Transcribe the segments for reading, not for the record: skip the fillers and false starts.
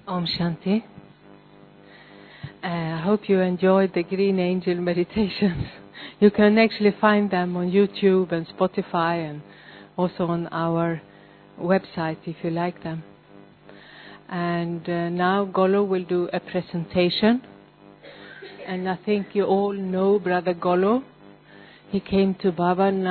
Om Shanti. I hope you enjoyed the Green Angel meditations. You can actually find them on YouTube and Spotify and also on our website if you like them. And now Golo will do a presentation. And I think you all know Brother Golo. He came to Baba in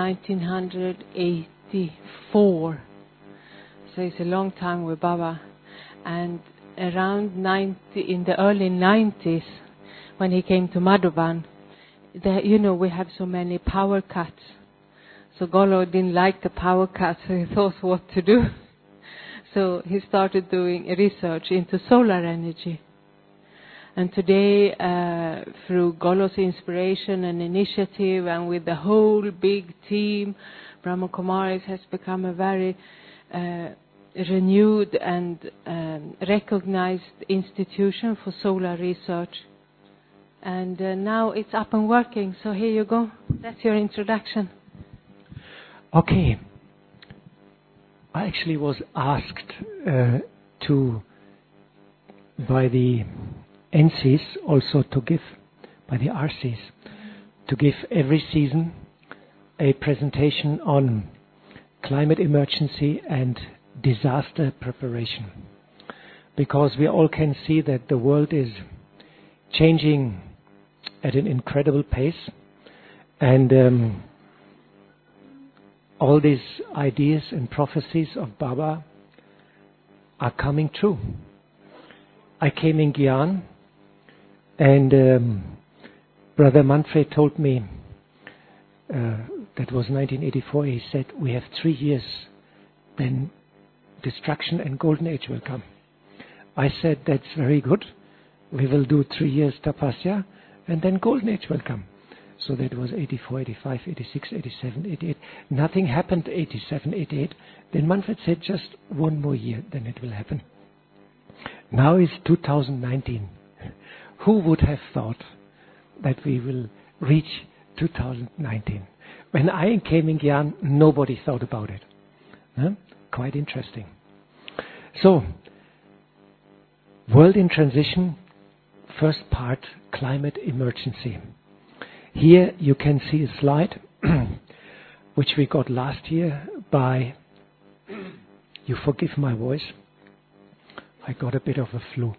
1984. So it's a long time with Baba. And around in the early 90s, when he came to Madhuban, we have so many power cuts. So Golo didn't like the power cuts, so he thought what to do. So he started doing research into solar energy. And today, through Golo's inspiration and initiative, and with the whole big team, Brahma Kumaris has become a very renewed and recognized institution for solar research. And now it's up and working. So here you go. That's your introduction. Okay. I actually was asked by the NCs also to give, by the RCs, to give every season a presentation on climate emergency and disaster preparation. Because we all can see that the world is changing at an incredible pace, and all these ideas and prophecies of Baba are coming true. I came in Gyan, and Brother Manfred told me, that was 1984, he said, we have 3 years, then destruction and golden age will come. I said, that's very good. We will do 3 years tapasya, and then golden age will come. So that was 84, 85, 86, 87, 88. Nothing happened 87, 88. Then Manfred said, just 1 more year, then it will happen. Now is 2019. Who would have thought that we will reach 2019? When I came in Gyan, nobody thought about it. Huh? Quite interesting. So, World in Transition, first part, climate emergency. Here you can see a slide which we got last year by, you forgive my voice, I got a bit of a flu.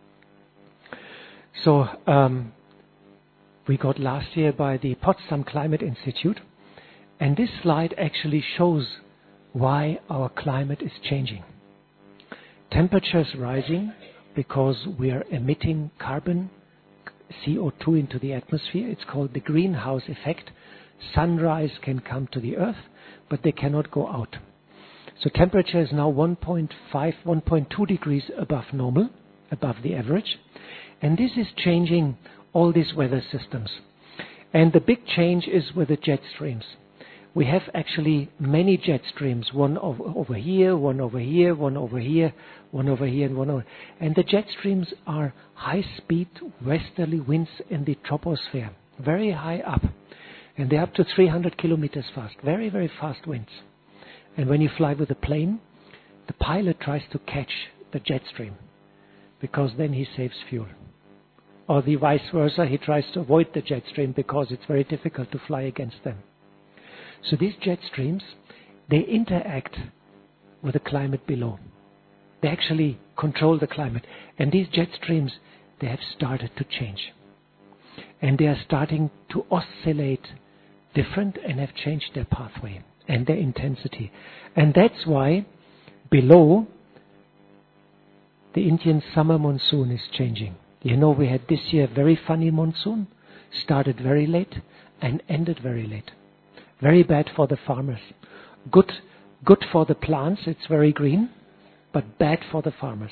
So we got last year by the Potsdam Climate Institute, and this slide actually shows why our climate is changing. Temperature is rising because we are emitting carbon, CO2 into the atmosphere. It's called the greenhouse effect. Sunrise can come to the earth, but they cannot go out. So temperature is now 1.5, 1.2 degrees above normal, above the average. And this is changing all these weather systems. And the big change is with the jet streams. We have actually many jet streams, one over here, one over here, one over here, one over here, and one over. And the jet streams are high-speed westerly winds in the troposphere, very high up. And they're up to 300 kilometers fast, very, very fast winds. And when you fly with a plane, the pilot tries to catch the jet stream, because then he saves fuel. Or the vice versa, he tries to avoid the jet stream because it's very difficult to fly against them. So these jet streams, they interact with the climate below. They actually control the climate. And these jet streams, they have started to change. And they are starting to oscillate different and have changed their pathway and their intensity. And that's why below, the Indian summer monsoon is changing. You know, we had this year a very funny monsoon, started very late and ended very late. Very bad for the farmers. Good for the plants, it's very green, but bad for the farmers.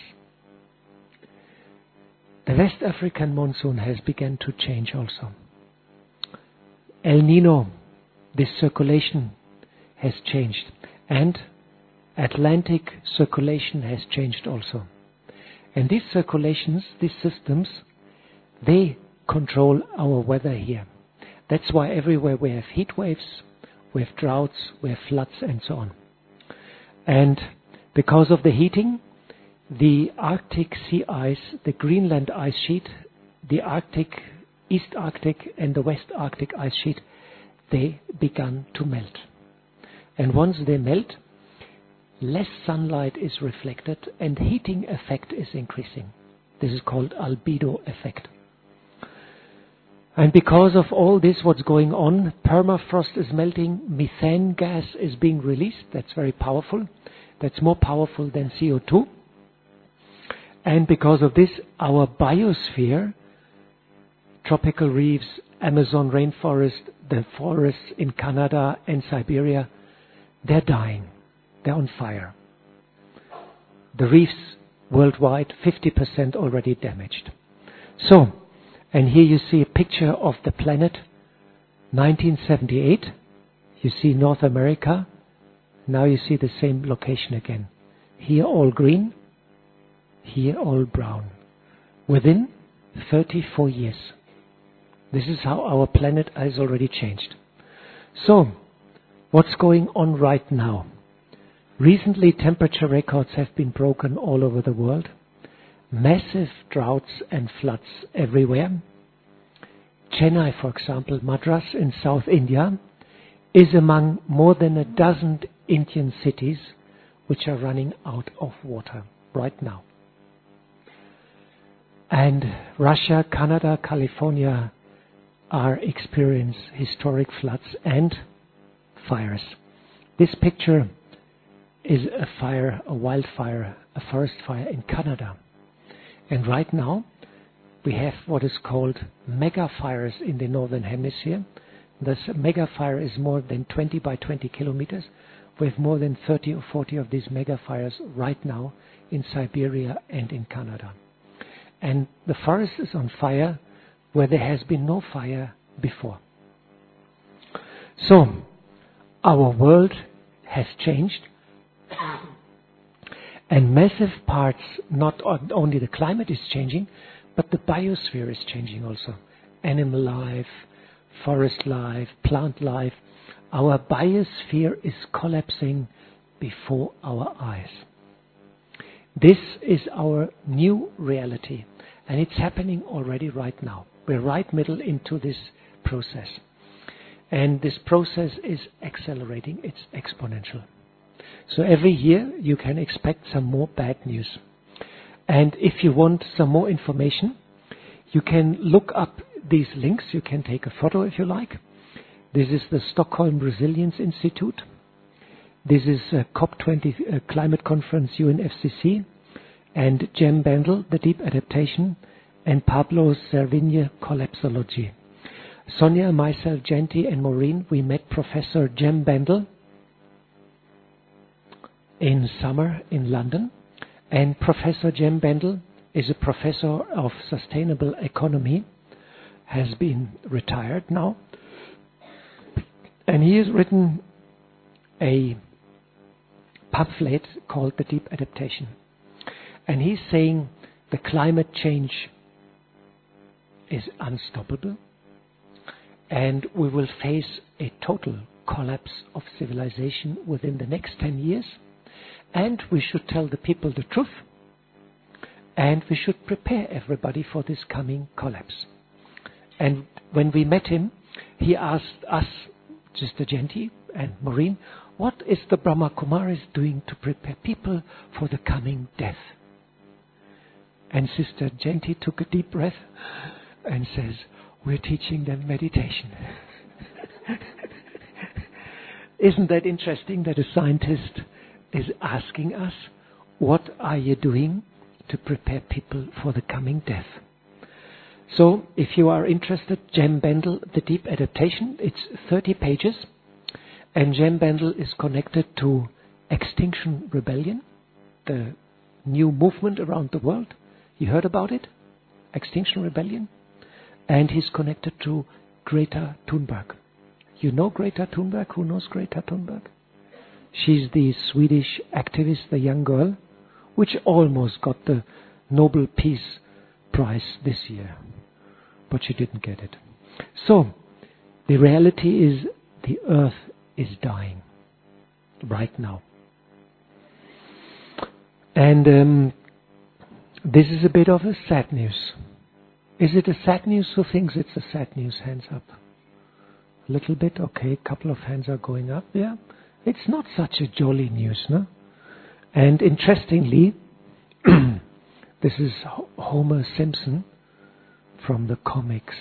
The West African monsoon has begun to change also. El Nino, this circulation has changed. And Atlantic circulation has changed also. And these circulations, these systems, they control our weather here. That's why everywhere we have heat waves, we have droughts, we have floods, and so on. And because of the heating, the Arctic sea ice, the Greenland ice sheet, the Arctic, East Arctic and the West Arctic ice sheet, they began to melt. And once they melt, less sunlight is reflected and heating effect is increasing. This is called albedo effect. And because of all this, what's going on, permafrost is melting, methane gas is being released. That's very powerful. That's more powerful than CO2. And because of this, our biosphere, tropical reefs, Amazon rainforest, the forests in Canada and Siberia, they're dying. They're on fire. The reefs worldwide, 50% already damaged. So, and here you see a picture of the planet, 1978. You see North America. Now you see the same location again. Here all green, here all brown. Within 34 years. This is how our planet has already changed. So, what's going on right now? Recently, temperature records have been broken all over the world. Massive droughts and floods everywhere. Chennai, for example, Madras in South India, is among more than a dozen Indian cities which are running out of water right now. And Russia, Canada, California are experiencing historic floods and fires. This picture is a fire, a wildfire, a forest fire in Canada. And right now, we have what is called mega fires in the northern hemisphere. This mega fire is more than 20 by 20 kilometers. We have more than 30 or 40 of these mega fires right now in Siberia and in Canada. And the forest is on fire where there has been no fire before. So, our world has changed. And massive parts, not only the climate is changing, but the biosphere is changing also. Animal life, forest life, plant life. Our biosphere is collapsing before our eyes. This is our new reality, and it's happening already right now. We're right middle into this process. And this process is accelerating, it's exponential. So every year you can expect some more bad news. And if you want some more information, you can look up these links. You can take a photo if you like. This is the Stockholm Resilience Institute. This is COP20 Climate Conference UNFCCC. And Jem Bendel, The Deep Adaptation. And Pablo Servigne, Collapsology. Sonia, myself, Genti and Maureen, we met Professor Jem Bendel in summer in London. And Professor Jem Bendel is a professor of sustainable economy, has been retired now. And he has written a pamphlet called The Deep Adaptation. And he's saying the climate change is unstoppable. And we will face a total collapse of civilization within the next 10 years. And we should tell the people the truth. And we should prepare everybody for this coming collapse. And when we met him, he asked us, Sister Genti and Maureen, what is the Brahma Kumaris doing to prepare people for the coming death? And Sister Genti took a deep breath and says, we're teaching them meditation. Isn't that interesting that a scientist is asking us, what are you doing to prepare people for the coming death? So, if you are interested, Jem Bendel, The Deep Adaptation, it's 30 pages. And Jem Bendel is connected to Extinction Rebellion, the new movement around the world. You heard about it? Extinction Rebellion? And he's connected to Greta Thunberg. You know Greta Thunberg? Who knows Greta Thunberg? She's the Swedish activist, the young girl, which almost got the Nobel Peace Prize this year. But she didn't get it. So, the reality is the earth is dying right now. And This is a bit of a sad news. Is it a sad news? Who thinks it's a sad news? Hands up. A little bit, okay. A couple of hands are going up. Yeah, it's not such a jolly news, no? And interestingly, this is Homer Simpson from the comics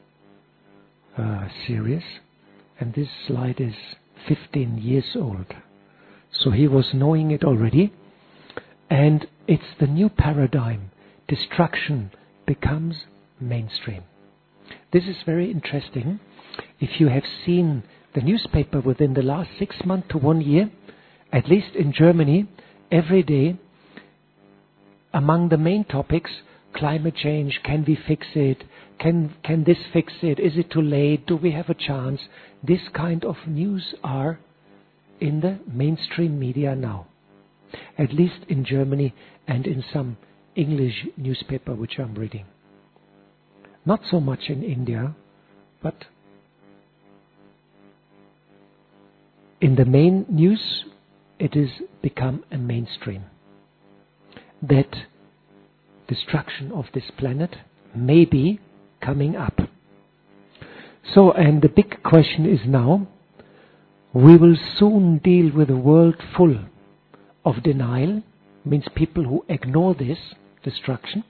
series, and this slide is 15 years old. So he was knowing it already, and it's the new paradigm. Destruction becomes mainstream. This is very interesting. If you have seen the newspaper within the last 6 months to 1 year, at least in Germany, every day, among the main topics, climate change, can we fix it? Can this fix it? Is it too late? Do we have a chance? This kind of news are in the mainstream media now, at least in Germany and in some English newspaper which I'm reading. Not so much in India, but in the main news it has become a mainstream that destruction of this planet may be coming up. So, and the big question is now, we will soon deal with a world full of denial, means people who ignore this destruction,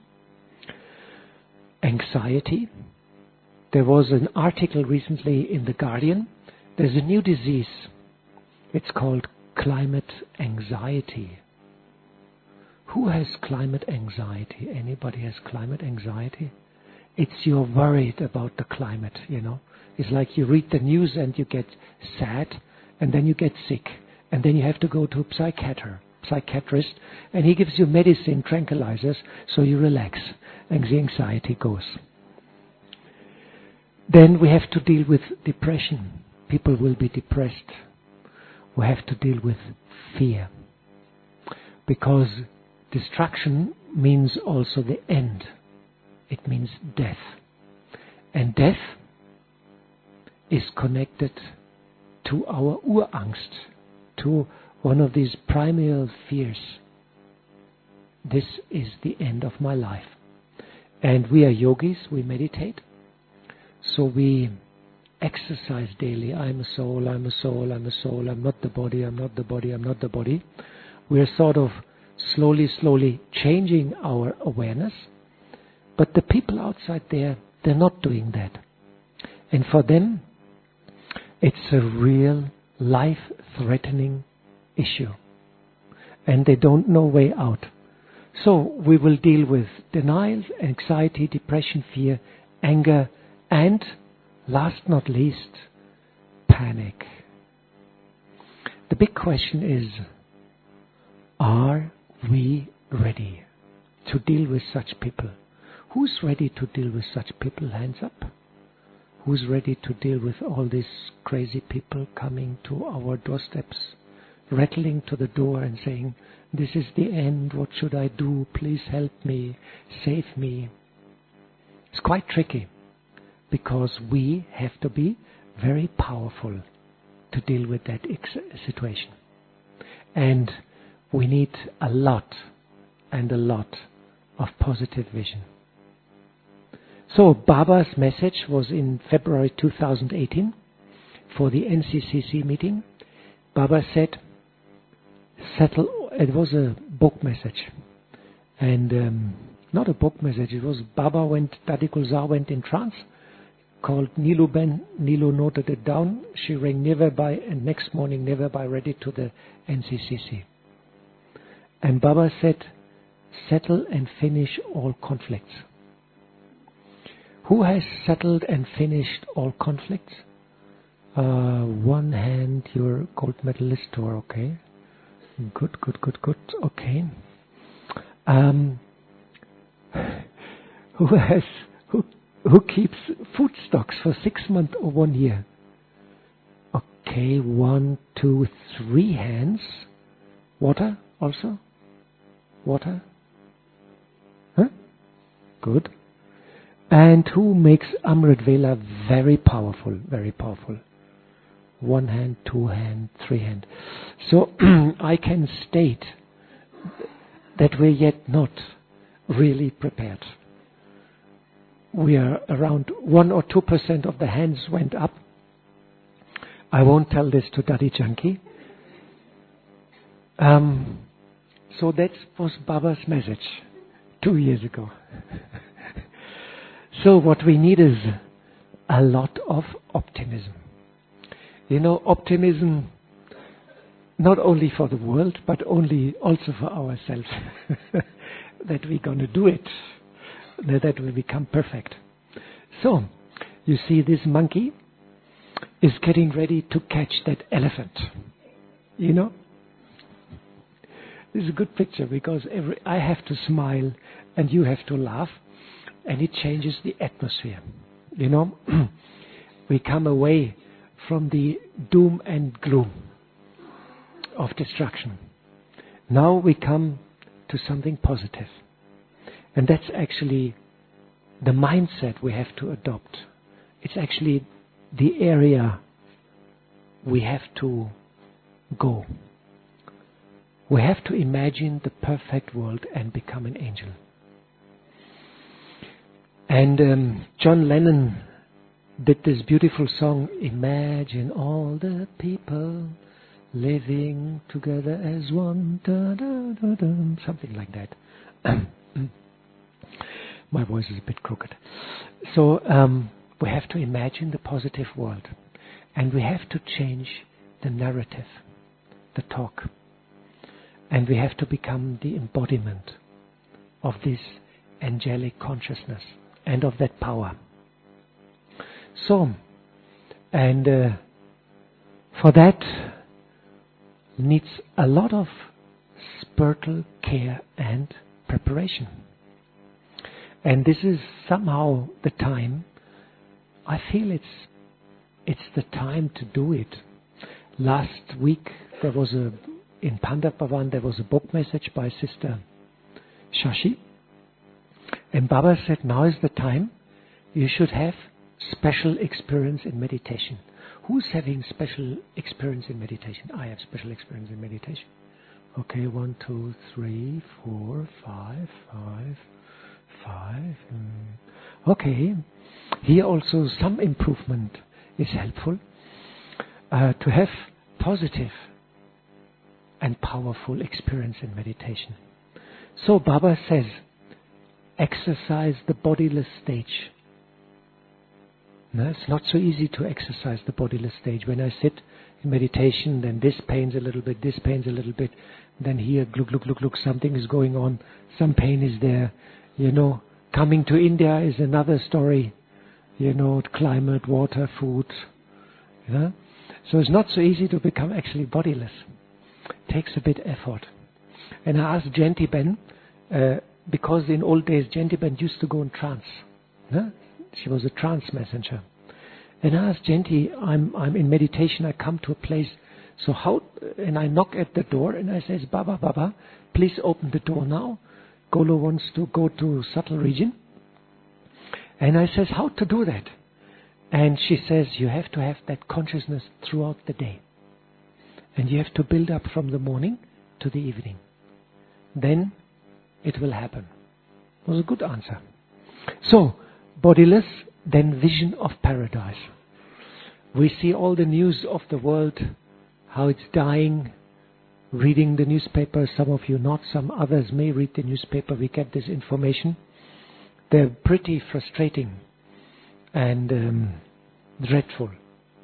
anxiety. There was an article recently in The Guardian. There's a new disease. It's called climate anxiety. Who has climate anxiety? Anybody has climate anxiety? It's you're worried about the climate, you know. It's like you read the news and you get sad, and then you get sick, and then you have to go to a psychiatrist, and he gives you medicine, tranquilizers, so you relax, and the anxiety goes. Then we have to deal with depression. People will be depressed. We have to deal with fear, because destruction means also the end. It means death. And death is connected to our Urangst, to one of these primal fears. This is the end of my life. And we are yogis, we meditate. So we exercise daily. I'm a soul, I'm a soul, I'm a soul, I'm not the body, I'm not the body, I'm not the body. We are sort of slowly changing our awareness. But the people outside there, they're not doing that. And for them, it's a real life-threatening issue. And they don't know way out. So we will deal with denial, anxiety, depression, fear, anger, and last not least, panic. The big question is, are we ready to deal with such people? Who's ready to deal with such people? Hands up. Who's ready to deal with all these crazy people coming to our doorsteps, rattling to the door and saying, this is the end, what should I do? Please help me, save me. It's quite tricky, because we have to be very powerful to deal with that situation. And we need a lot of positive vision. So Baba's message was in February 2018 for the NCCC meeting. Baba said, settle. It was a book message, and not a book message. It was Dadi Gulzar went in trance, called Nilu Ben. Nilu noted it down. She rang nearby, and next morning nearby ready to the NCCC. And Baba said, settle and finish all conflicts. Who has settled and finished all conflicts? One hand, you're gold medalist, or okay. Good. Okay. Who keeps food stocks for 6 months or 1 year? Okay, 1, 2, 3 hands. Water also? Water? Huh? Good. And who makes Amrit Vela very powerful, very powerful? 1 hand, 2 hand, 3 hand. So I can state that we're yet not really prepared. We are around 1 or 2% of the hands went up. I won't tell this to Daddy Junkie. So that was Baba's message 2 years ago. So what we need is a lot of optimism. Optimism not only for the world, but also for ourselves. That we're going to do it. That we become perfect. So, you see this monkey is getting ready to catch that elephant. This is a good picture because I have to smile and you have to laugh, and it changes the atmosphere. We come away from the doom and gloom of destruction. Now we come to something positive. And that's actually the mindset we have to adopt. It's actually the area we have to go. We have to imagine the perfect world and become an angel. And John Lennon did this beautiful song, Imagine all the people living together as one, da, da, da, da, something like that. My voice is a bit crooked. So we have to imagine the positive world. And we have to change the narrative, the talk. And we have to become the embodiment of this angelic consciousness and of that power. So, and for that needs a lot of spiritual care and preparation. And this is somehow the time, I feel it's the time to do it. Last week there was in Pandit Bhavan there was a book message by Sister Shashi. And Baba said, now is the time you should have special experience in meditation. Who's having special experience in meditation? I have special experience in meditation. Okay, 1, 2, 3, 4, 5. Okay, here also some improvement is helpful. To have positive and powerful experience in meditation. So Baba says, exercise the bodiless stage. No, it's not so easy to exercise the bodiless stage. When I sit in meditation, then this pains a little bit, this pains a little bit, then here, look, something is going on, some pain is there. Coming to India is another story. Climate, water, food. So it's not so easy to become actually bodiless. It takes a bit effort. And I asked Janti Ben, because in old days Janti Ben used to go in trance. She was a trance messenger. And I asked Janti, I'm in meditation, I come to a place, so how, and I knock at the door and I says, Baba, please open the door now. Golo wants to go to subtle region. And I says, how to do that? And she says, you have to have that consciousness throughout the day. And you have to build up from the morning to the evening. Then it will happen. It was a good answer. So, bodiless, then vision of paradise. We see all the news of the world, how it's dying. Reading the newspaper, some of you not, some others may read the newspaper, we get this information. They're pretty frustrating and dreadful.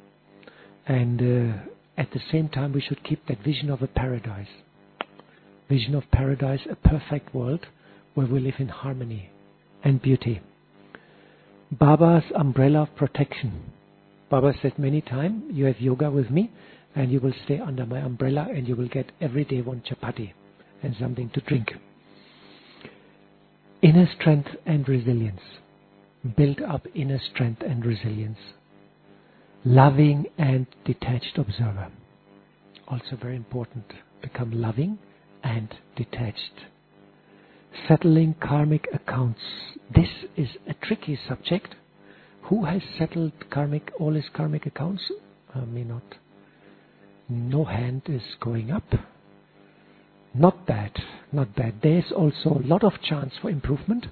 And at the same time we should keep that vision of a paradise. Vision of paradise, a perfect world where we live in harmony and beauty. Baba's umbrella of protection. Baba said many times, you have yoga with me, and you will stay under my umbrella and you will get every day 1 chapati and something to drink. Inner strength and resilience. Build up inner strength and resilience. Loving and detached observer. Also very important. Become loving and detached. Settling karmic accounts. This is a tricky subject. Who has settled all his karmic accounts? Me not. No hand is going up. not bad, not bad. There's also a lot of chance for improvement.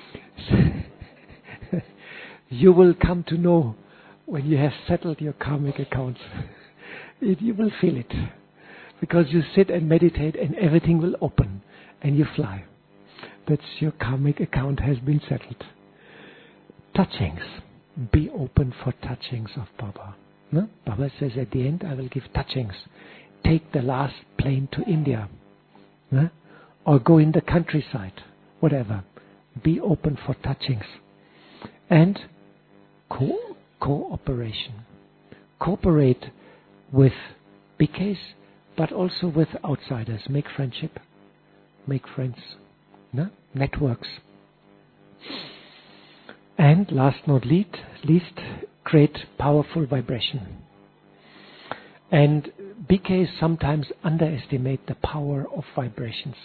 You will come to know when you have settled your karmic accounts. You will feel it. Because you sit and meditate and everything will open and you fly. That's your karmic account has been settled. Touchings. Be open for touchings of Baba. No? Baba says at the end, I will give touchings. Take the last plane to India. No? Or go in the countryside. Whatever. Be open for touchings. And cooperation. Cooperate with BKs, but also with outsiders. Make friendship. Make friends. No? Networks. And last not least, create powerful vibration. And BKs sometimes underestimate the power of vibrations.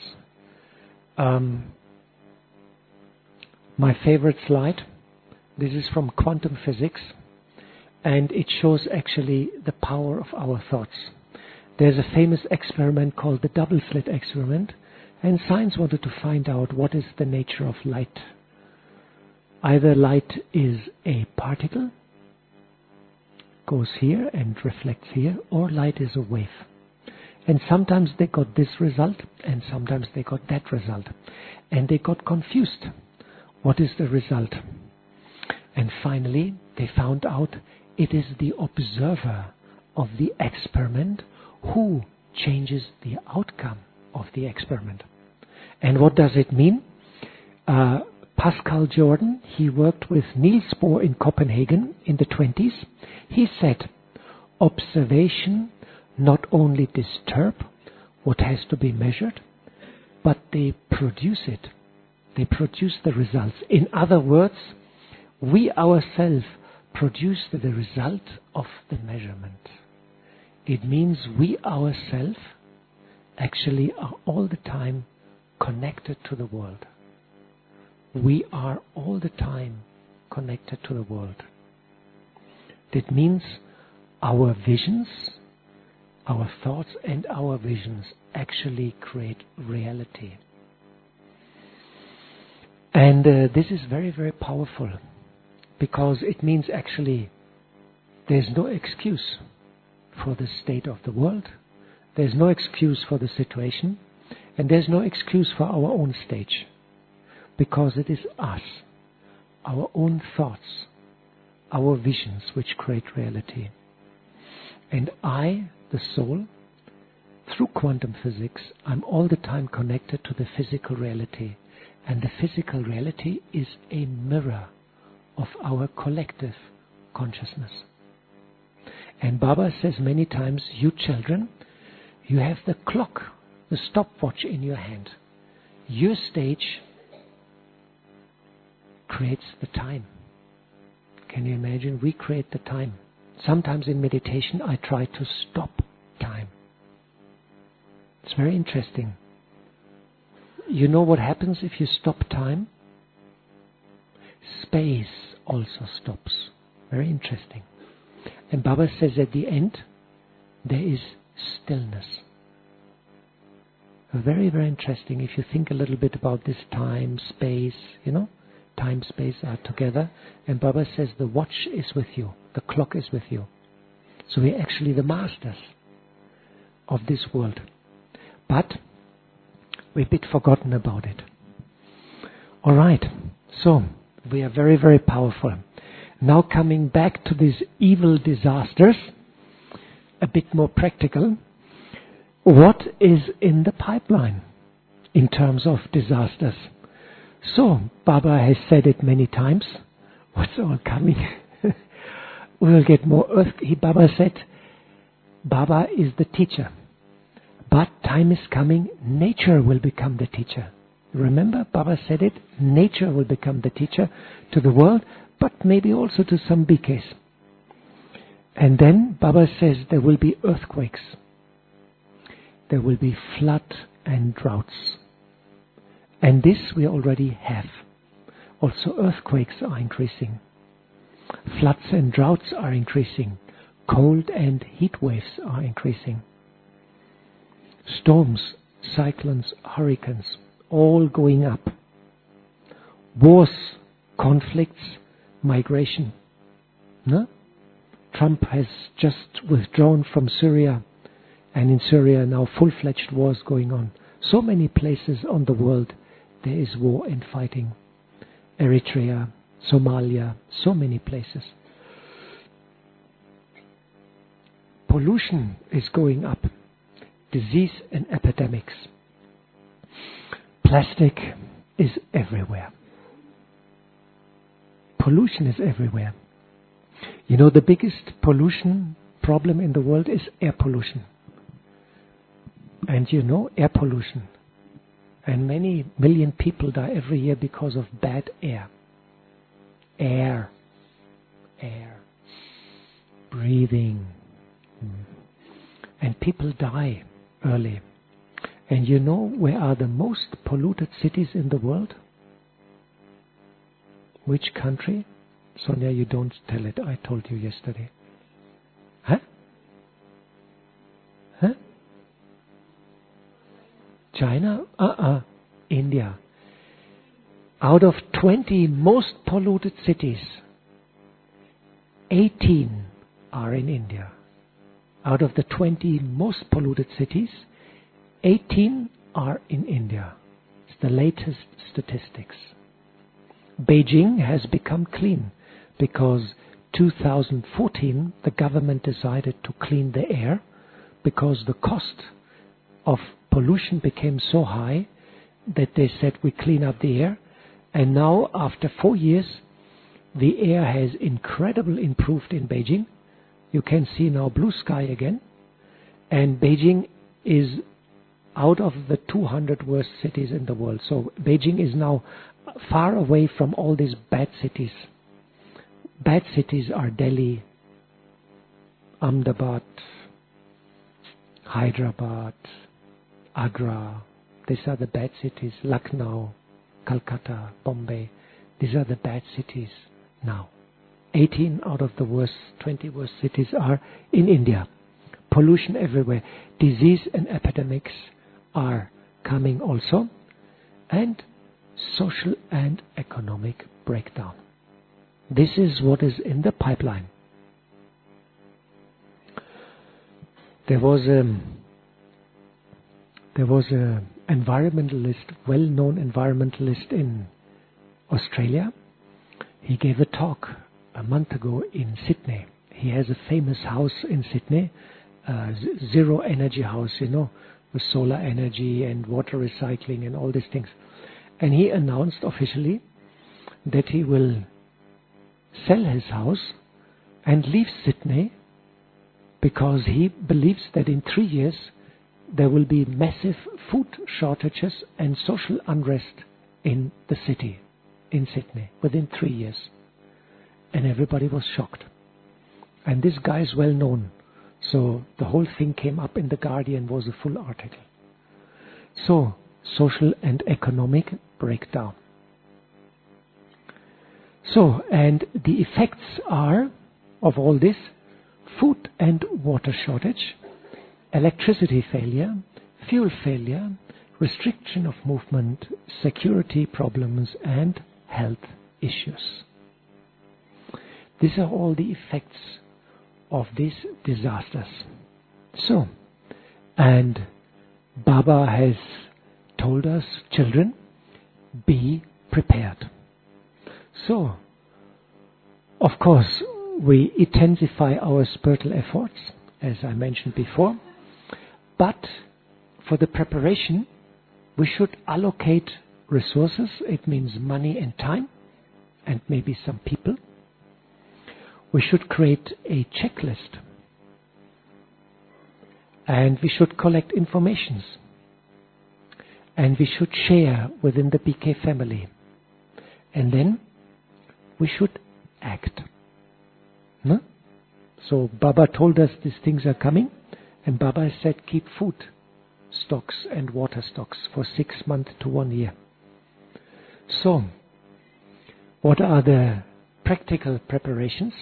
My favorite slide, this is from quantum physics, and it shows actually the power of our thoughts. There's a famous experiment called the double slit experiment, and science wanted to find out what is the nature of light. Either light is a particle, goes here and reflects here, or light is a wave. And sometimes they got this result, and sometimes they got that result. And they got confused. What is the result? And finally, they found out it is the observer of the experiment who changes the outcome of the experiment. And what does it mean? Pascal Jordan, he worked with Niels Bohr in Copenhagen in the 20s. He said, observation not only disturb what has to be measured, but they produce it. They produce the results. In other words, we ourselves produce the result of the measurement. It means we ourselves actually are all the time connected to the world. We are all the time connected to the world. That means our visions, our thoughts and our visions actually create reality. And this is very, very powerful, because it means actually there's no excuse for the state of the world, there's no excuse for the situation, and there's no excuse for our own stage, because it is us, our own thoughts, our visions which create reality. And I, the soul, through quantum physics, I'm all the time connected to the physical reality. And the physical reality is a mirror of our collective consciousness. And Baba says many times, you children, you have the clock, the stopwatch in your hand. Your stage creates the time. Can you imagine? We create the time. Sometimes in meditation I try to stop time. It's very interesting. You know what happens if you stop time? Space also stops. Very interesting. And Baba says at the end, there is stillness. Very, very interesting. If you think a little bit about this time, space, time, space are together. And Baba says the watch is with you. The clock is with you. So we're actually the masters of this world. But we're a bit forgotten about it. Alright, so we are very, very powerful. Now coming back to these evil disasters, a bit more practical. What is in the pipeline in terms of disasters? So, Baba has said it many times. What's all coming? We will get more earth. Baba said, Baba is the teacher. But time is coming, nature will become the teacher. Remember, Baba said it, nature will become the teacher to the world, but maybe also to some BKs. And then Baba says there will be earthquakes. There will be flood and droughts. And this we already have. Also earthquakes are increasing. Floods and droughts are increasing. Cold and heat waves are increasing. Storms cyclones, hurricanes, all going up. Wars, conflicts, migration. No? Trump has just withdrawn from Syria, and in Syria now full-fledged wars going on. So many places on the world there is war and fighting. Eritrea, Somalia, so many places. Pollution is going up. Disease and epidemics. Plastic is everywhere. Pollution is everywhere. You know, the biggest pollution problem in the world is air pollution. And you know, air pollution. And many million people die every year because of bad air. Air. Breathing. And people die early. And you know where are the most polluted cities in the world? Which country? Sonia, you don't tell it. I told you yesterday. Huh? China? India. Out of 20 most polluted cities, 18 are in India. Out of the 20 most polluted cities, 18 are in India. It's the latest statistics. Beijing has become clean because 2014 the government decided to clean the air because the cost of pollution became so high that they said we clean up the air. And now after 4 years the air has incredibly improved in Beijing. You can see now blue sky again. And Beijing is out of the 200 worst cities in the world. So Beijing is now far away from all these bad cities. Bad cities are Delhi, Ahmedabad, Hyderabad, Agra. These are the bad cities. Lucknow, Calcutta, Bombay. These are the bad cities now. 18 out of the 20 worst cities are in India. Pollution everywhere. Disease and epidemics are coming also. And social and economic breakdown. This is what is in the pipeline. There was a environmentalist, well-known environmentalist in Australia. He gave a talk a month ago in Sydney. He has a famous house in Sydney, zero energy house, you know, with solar energy and water recycling and all these things. And he announced officially that he will sell his house and leave Sydney because he believes that in 3 years there will be massive food shortages and social unrest in the city, in Sydney, within 3 years. And everybody was shocked. And this guy is well known. So the whole thing came up in The Guardian, was a full article. So, social and economic breakdown. So, and the effects are of all this: food and water shortage, electricity failure, fuel failure, restriction of movement, security problems, and health issues. These are all the effects of these disasters. So, and Baba has told us, children, be prepared. So, of course, we intensify our spiritual efforts, as I mentioned before, but for the preparation, we should allocate resources. It means money and time, and maybe some people. We should create a checklist, and we should collect informations, and we should share within the BK family, and then we should act. No? So Baba told us these things are coming, and Baba said keep food stocks and water stocks for 6 months to 1 year. So, what are the practical preparations?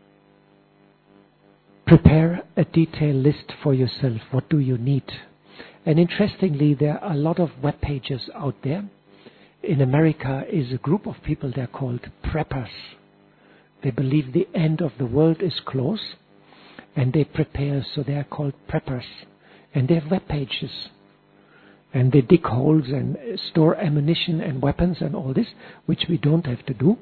Prepare a detailed list for yourself. What do you need? And interestingly, there are a lot of web pages out there. In America is a group of people, they're called preppers. They believe the end of the world is close, and they prepare, so they are called preppers. And they have web pages. And they dig holes and store ammunition and weapons and all this, which we don't have to do.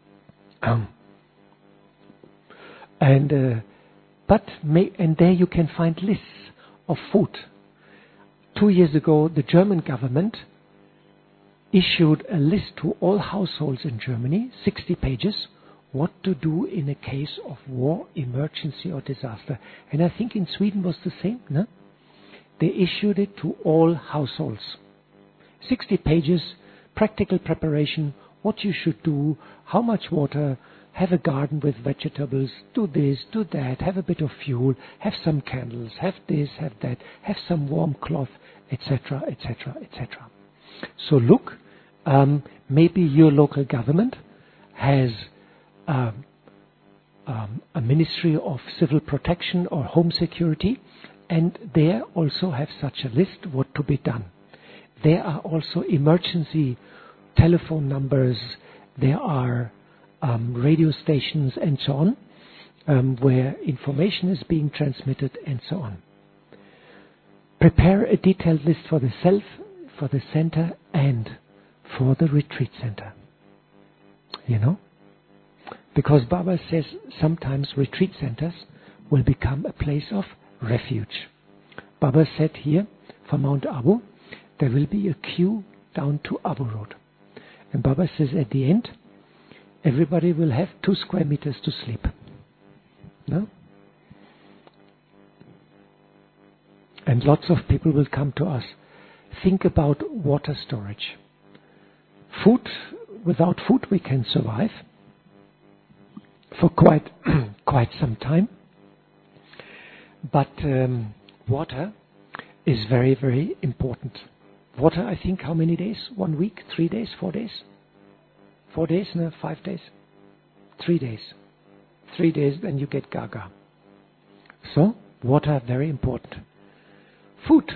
And there you can find lists of food. 2 years ago, the German government issued a list to all households in Germany, 60 pages, what to do in a case of war, emergency or disaster. And I think in Sweden was the same, no? They issued it to all households. 60 pages, practical preparation, what you should do, how much water, have a garden with vegetables, do this, do that, have a bit of fuel, have some candles, have this, have that, have some warm cloth, etc., etc., etc. So look, maybe your local government has a Ministry of Civil Protection or Home Security, and they also have such a list what to be done. There are also emergency telephone numbers, there are radio stations and so on, where information is being transmitted and so on. Prepare a detailed list for the self, for the center, and for the retreat center. You know? Because Baba says sometimes retreat centers will become a place of refuge. Baba said here, for Mount Abu, there will be a queue down to Abu Road. And Baba says at the end, everybody will have 2 square meters to sleep. No? And lots of people will come to us. Think about water storage. Food, without food we can survive for quite some time. But water is very, very important. Water, I think, how many days? 1 week? 3 days? 4 days? 4 days? No, 5 days? 3 days. 3 days, then you get gaga. So, water, very important. Food.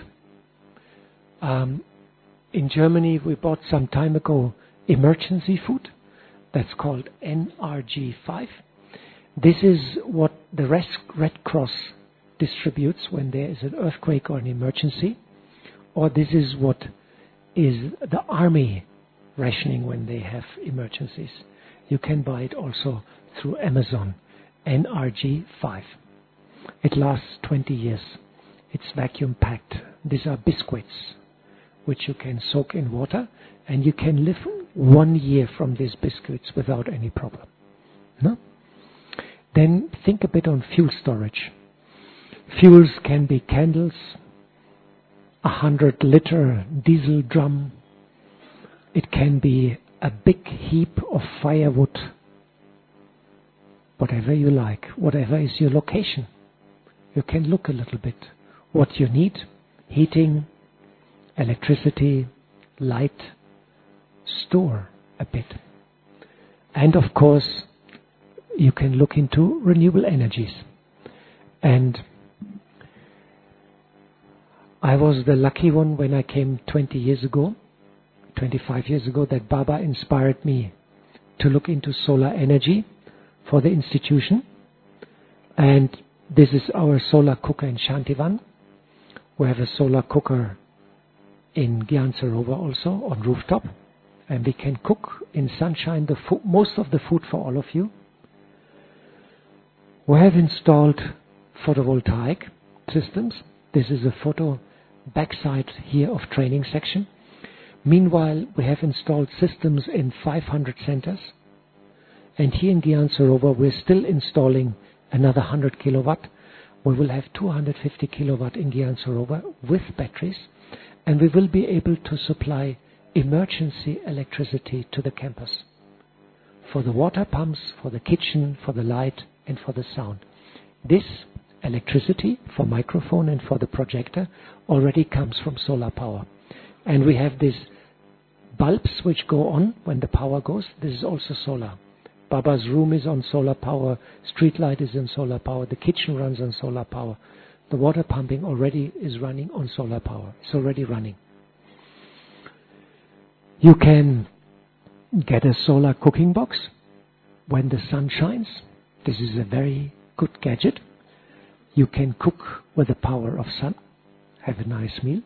In Germany, we bought some time ago emergency food. That's called NRG5. This is what the Red Cross distributes when there is an earthquake or an emergency. Or this is what is the army rationing when they have emergencies. You can buy it also through Amazon. NRG5. It lasts 20 years. It's vacuum packed. These are biscuits which you can soak in water, and you can live 1 year from these biscuits without any problem. No? Then think a bit on fuel storage. Fuels can be candles, 100-liter diesel drum. It can be a big heap of firewood. Whatever you like, whatever is your location. You can look a little bit what you need: heating, electricity, light. Store a bit. And of course, you can look into renewable energies. And I was the lucky one when I came 25 years ago, that Baba inspired me to look into solar energy for the institution. And this is our solar cooker in Shantivan. We have a solar cooker in Gyan Sarovar also on rooftop. And we can cook in sunshine most of the food for all of you. We have installed photovoltaic systems. This is a photo backside here of training section. Meanwhile, we have installed systems in 500 centers. And here in Gyan Sarovar, we're still installing another 100 kilowatt. We will have 250 kilowatt in Gyan Sarovar with batteries. And we will be able to supply emergency electricity to the campus. For the water pumps, for the kitchen, for the light, and for the sound. This electricity for microphone and for the projector already comes from solar power. And we have these bulbs which go on when the power goes. This is also solar. Baba's room is on solar power. Street light is on solar power. The kitchen runs on solar power. The water pumping already is running on solar power. It's already running. You can get a solar cooking box when the sun shines. This is a very good gadget. You can cook with the power of sun, have a nice meal.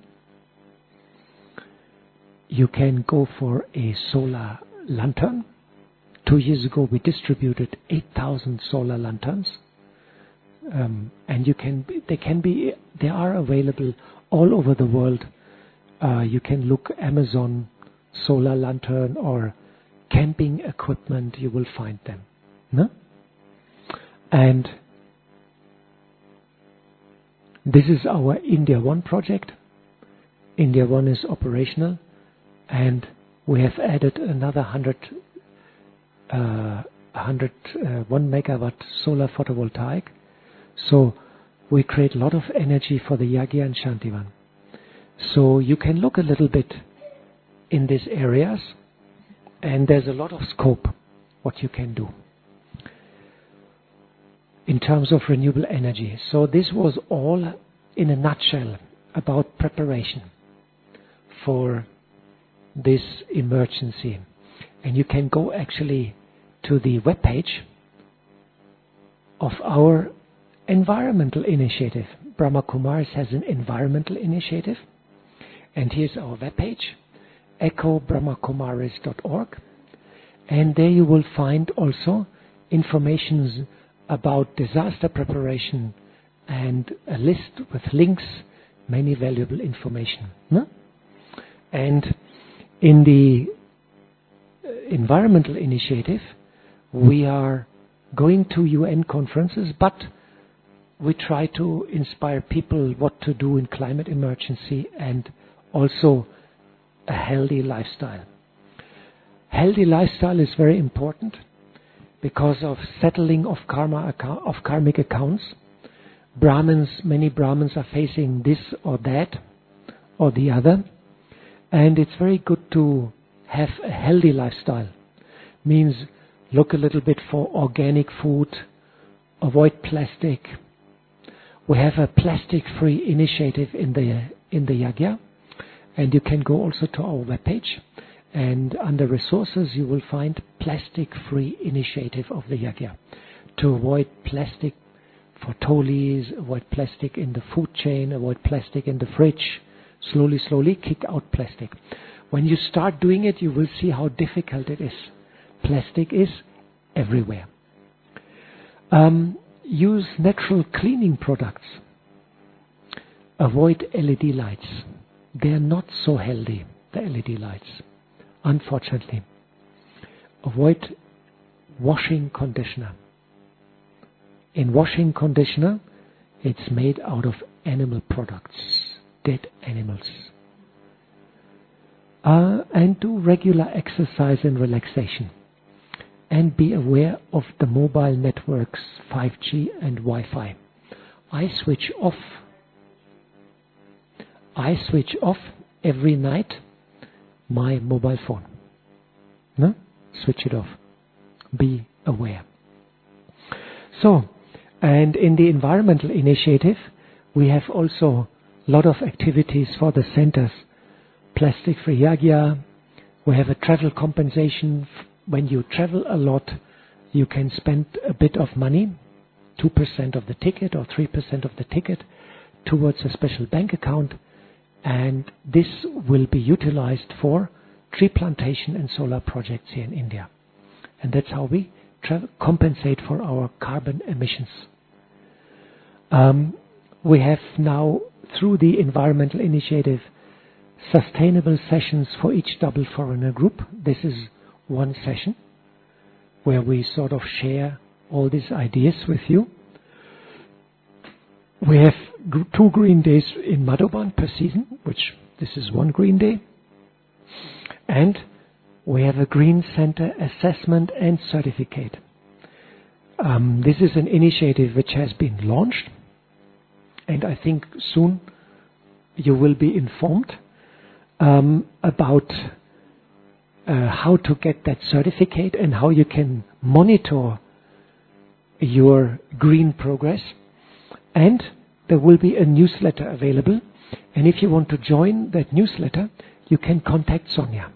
You can go for a solar lantern. 2 years ago we distributed 8,000 solar lanterns. And they are available all over the world. You can look Amazon solar lantern or camping equipment, you will find them. No? And this is our India One project. India One is operational, and we have added another 1 megawatt solar photovoltaic. So we create a lot of energy for the Yagya and Shantivan. So you can look a little bit in these areas, and there's a lot of scope what you can do in terms of renewable energy. So this was all in a nutshell about preparation for this emergency. And you can go actually to the webpage of our environmental initiative. Brahma Kumaris has an environmental initiative, and here's our webpage, echobrahmakumaris.org, and there you will find also information about disaster preparation and a list with links, many valuable information. No? And in the environmental initiative, we are going to UN conferences, but we try to inspire people what to do in climate emergency and also a healthy lifestyle. Healthy lifestyle is very important because of settling of karmic accounts. Many Brahmins are facing this or that or the other, and it's very good to have a healthy lifestyle. Means look a little bit for organic food, avoid plastic. We have a plastic-free initiative in the Yagya, and you can go also to our webpage, and under resources you will find plastic-free initiative of the Yagya to avoid plastic for tolis, avoid plastic in the food chain, avoid plastic in the fridge. Slowly kick out plastic. When you start doing it, you will see how difficult it is. Plastic is everywhere. Use natural cleaning products. Avoid LED lights. They are not so healthy, the LED lights, unfortunately. Avoid washing conditioner. In washing conditioner, it's made out of animal products, dead animals. And do regular exercise and relaxation. And be aware of the mobile networks, 5G and Wi-Fi. I switch off every night my mobile phone. No? Switch it off. Be aware. So, and in the environmental initiative, we have also a lot of activities for the centers. Plastic-free Yagya. We have a travel compensation. When you travel a lot, you can spend a bit of money, 2% of the ticket or 3% of the ticket, towards a special bank account, and this will be utilized for tree plantation and solar projects here in India. And that's how we compensate for our carbon emissions. We have now, through the environmental initiative, sustainable sessions for each double foreigner group. This is one session where we sort of share all these ideas with you. We have 2 green days in Madhuban per season, which this is 1 green day. And we have a Green Center assessment and certificate. This is an initiative which has been launched, and I think soon you will be informed about how to get that certificate and how you can monitor your green progress. And there will be a newsletter available. And if you want to join that newsletter, you can contact Sonia.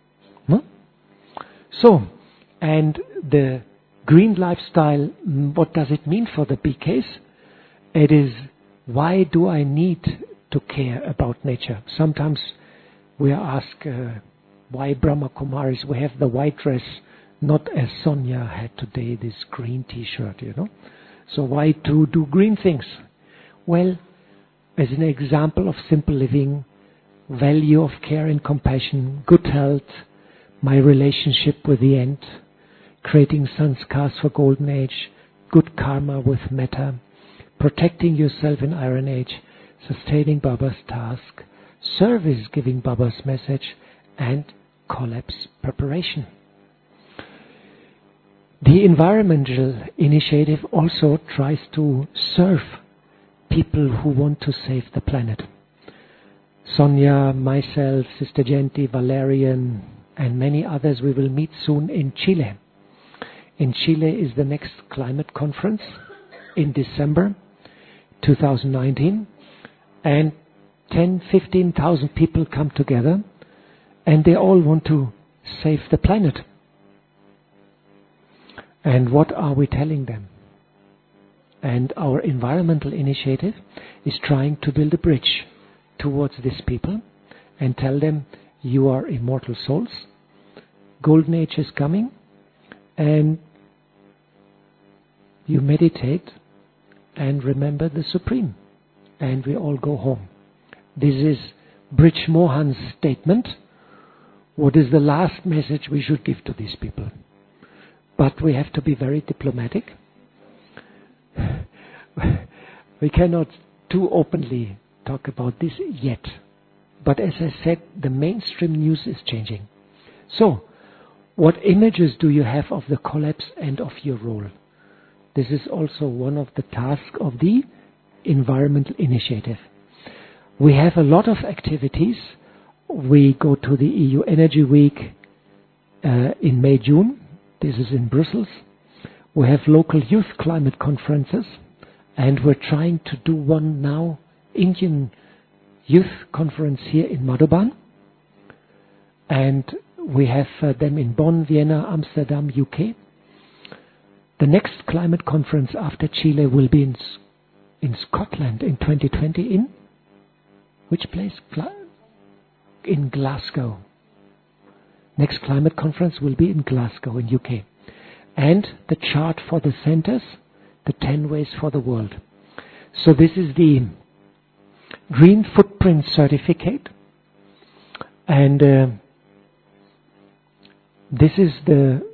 So, and the green lifestyle, what does it mean for the BKs? It is, why do I need to care about nature? Sometimes we are asked, why Brahma Kumaris, we have the white dress, not as Sonia had today, this green t-shirt, So why to do green things? Well, as an example of simple living, value of care and compassion, good health, my relationship with the end, creating sanskars for golden age, good karma with metta, protecting yourself in iron age, sustaining Baba's task, service giving Baba's message, and collapse preparation. The environmental initiative also tries to serve people who want to save the planet. Sonia, myself, Sister Genti, Valerian, and many others, we will meet soon in Chile. In Chile is the next climate conference in December 2019, and 15,000 people come together, and they all want to save the planet. And what are we telling them? And our environmental initiative is trying to build a bridge towards these people and tell them, you are immortal souls, golden age is coming, and you meditate and remember the Supreme, and we all go home. This is Brij Mohan's statement. What is the last message we should give to these people? But we have to be very diplomatic. We cannot too openly talk about this yet. But as I said, the mainstream news is changing. So, what images do you have of the collapse and of your role? This is also one of the tasks of the environmental initiative. We have a lot of activities. We go to the EU Energy Week in May, June. This is in Brussels. We have local youth climate conferences, and we're trying to do one now, Indian youth conference here in Madhuban. And we have them in Bonn, Vienna, Amsterdam, UK. The next climate conference after Chile will be in Scotland in 2020 in which place? In Glasgow. Next climate conference will be in Glasgow in UK. And the chart for the centers, the 10 ways for the world. So this is the Green Footprint Certificate. And this is the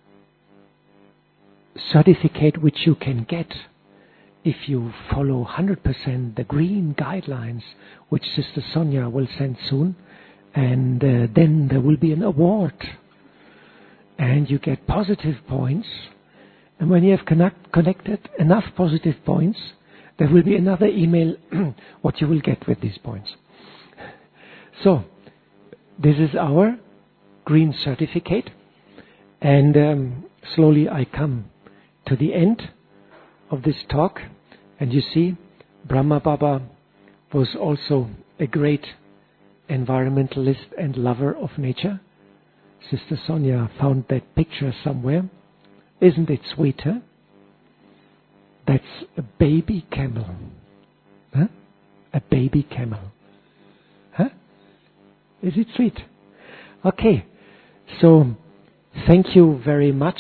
certificate which you can get if you follow 100% the green guidelines, which Sister Sonia will send soon. And then there will be an award. And you get positive points. And when you have connected enough positive points, there will be another email what you will get with these points. So, this is our green certificate. And slowly I come to the end of this talk. And you see, Brahma Baba was also a great environmentalist and lover of nature. Sister Sonia found that picture somewhere. Isn't it sweet, huh? That's a baby camel. Huh? A baby camel. Huh? Is it sweet? Okay. So, thank you very much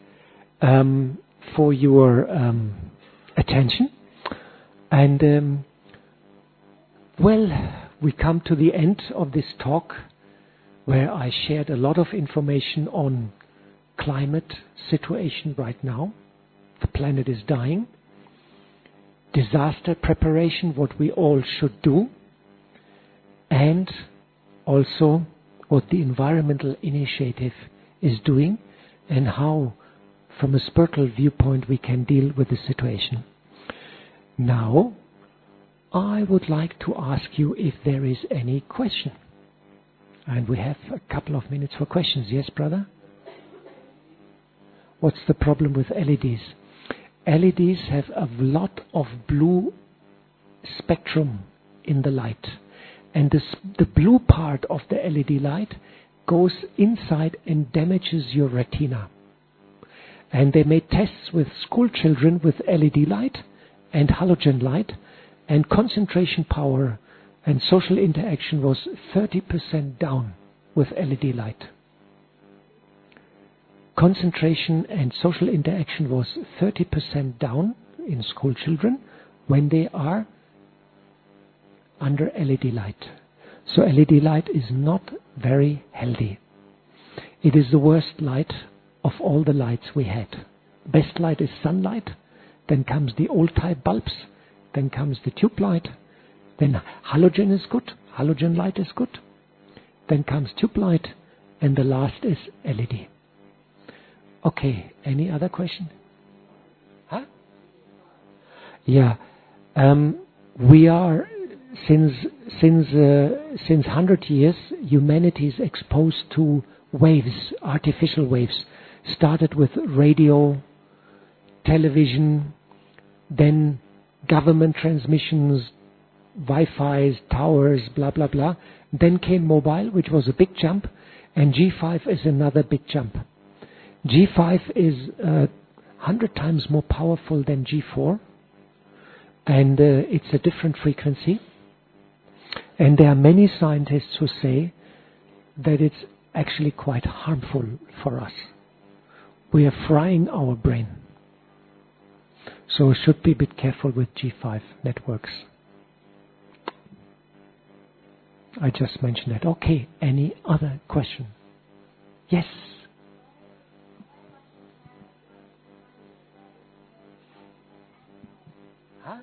for your attention. And, we come to the end of this talk where I shared a lot of information on climate situation right now. The planet is dying. Disaster preparation, what we all should do. And also what the environmental initiative is doing and how, from a spiritual viewpoint, we can deal with the situation. Now, I would like to ask you if there is any question. And we have a couple of minutes for questions. Yes, brother? What's the problem with LEDs? LEDs have a lot of blue spectrum in the light. And the blue part of the LED light goes inside and damages your retina. And they made tests with school children with LED light and halogen light, and concentration power and social interaction was 30% down with LED light. Concentration and social interaction was 30% down in school children when they are under LED light. So LED light is not very healthy. It is the worst light of all the lights we had. Best light is sunlight, then comes the old type bulbs, then comes the tube light, then halogen is good, halogen light is good, then comes tube light, and the last is LED. Okay, any other question? Huh? Yeah, we are since 100 years, humanity is exposed to waves, artificial waves. Started with radio, television, then government transmissions, Wi-Fi's, towers, blah blah blah. Then came mobile, which was a big jump, and G5 is another big jump. G5 is 100 times more powerful than G4, and it's a different frequency. And there are many scientists who say that it's actually quite harmful for us. We are frying our brain. So we should be a bit careful with G5 networks. I just mentioned that. Okay, any other question? Yes? Huh?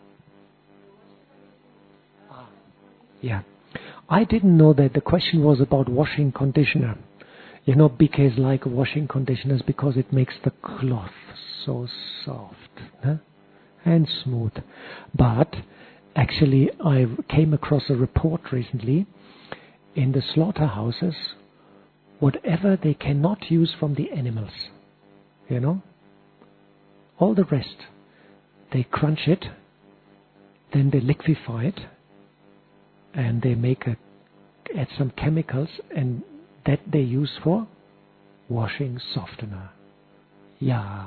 Yeah. I didn't know that the question was about washing conditioner. You know, BKs like washing conditioners because it makes the cloth so soft, huh? And smooth. But actually, I came across a report recently. In the slaughterhouses, whatever they cannot use from the animals, you know, all the rest, they crunch it, then they liquefy it, and they add some chemicals, and that they use for washing softener. Yeah.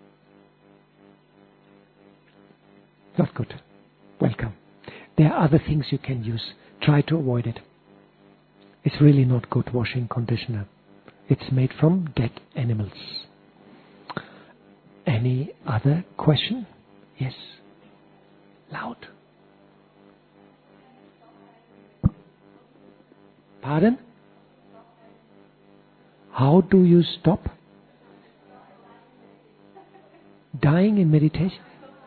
Not good. Welcome. There are other things you can use. Try to avoid it. It's really not good washing conditioner. It's made from dead animals. Any other question? Yes. Loud. Pardon? How do you stop dying in meditation?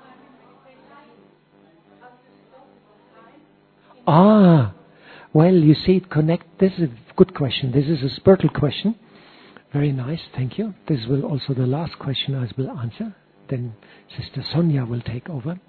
Well, you see, this is a good question. This is a spiritual question. Very nice, thank you. This will also the last question I will answer. Then Sister Sonia will take over.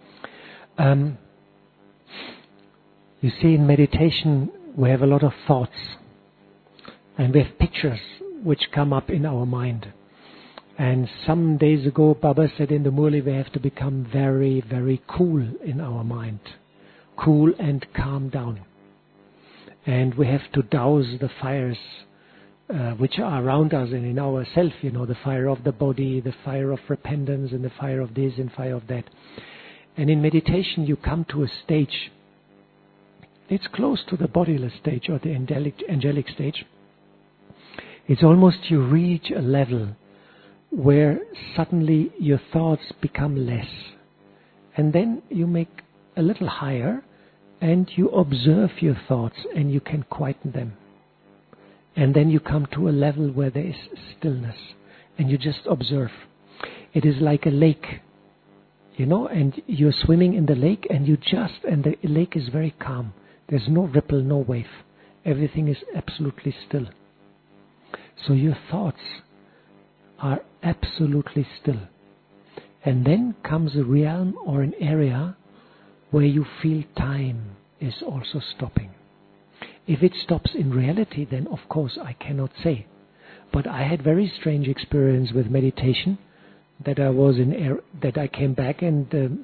You see, in meditation, we have a lot of thoughts. And we have pictures which come up in our mind. And some days ago, Baba said in the Murli, we have to become very, very cool in our mind. Cool and calm down. And we have to douse the fires which are around us and in ourselves, you know, the fire of the body, the fire of repentance, and the fire of this and fire of that. And in meditation, you come to a stage, it's close to the bodiless stage or the angelic stage. It's almost you reach a level where suddenly your thoughts become less. And then you make a little higher, and you observe your thoughts and you can quieten them. And then you come to a level where there is stillness and you just observe. It is like a lake, you know, and you're swimming in the lake and the lake is very calm. There's no ripple, no wave. Everything is absolutely still. So your thoughts are absolutely still. And then comes a realm or an area where you feel time is also stopping. If it stops in reality, then of course I cannot say. But I had very strange experience with meditation, that I came back and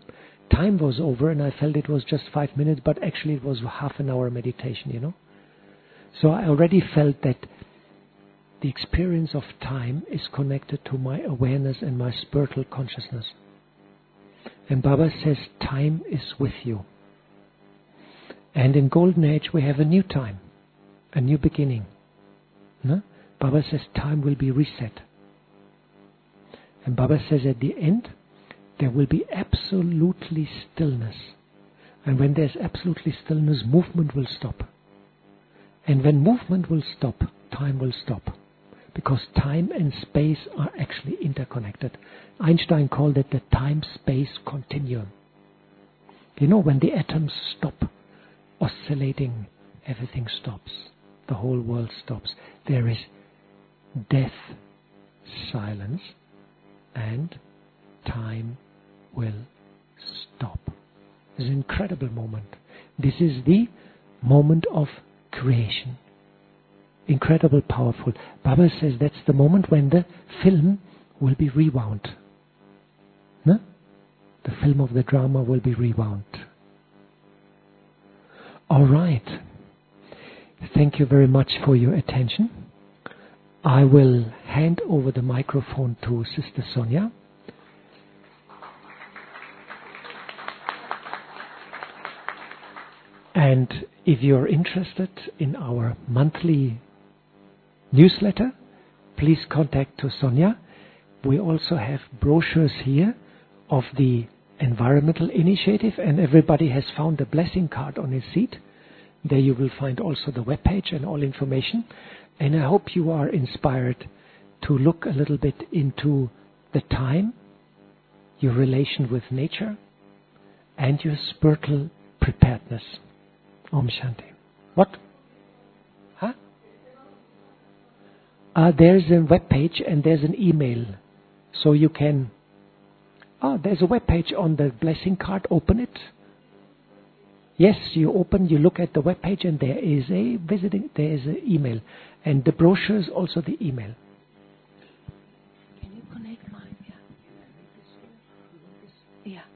time was over and I felt it was just 5 minutes, but actually it was half an hour meditation, So I already felt that the experience of time is connected to my awareness and my spiritual consciousness. And Baba says time is with you. And in Golden Age we have a new time, a new beginning. No? Baba says time will be reset. And Baba says at the end there will be absolutely stillness. And when there's absolutely stillness, movement will stop. And when movement will stop, time will stop. Because time and space are actually interconnected. Einstein called it the time-space continuum. When the atoms stop oscillating, everything stops. The whole world stops. There is death, silence, and time will stop. It's an incredible moment. This is the moment of creation. Incredible, powerful. Baba says that's the moment when the film will be rewound. No? The film of the drama will be rewound. All right. Thank you very much for your attention. I will hand over the microphone to Sister Sonia. And if you're interested in our monthly newsletter, please contact to Sonia. We also have brochures here of the environmental initiative, and everybody has found a blessing card on his seat. There you will find also the webpage and all information. And I hope you are inspired to look a little bit into the time, your relation with nature, and your spiritual preparedness. Om Shanti. What? Huh? There's a web page and there's an email. So you can... there's a web page on the blessing card. Open it. Yes, you look at the web page and there is an email. And the brochure is also the email. Can you connect mine? Yeah.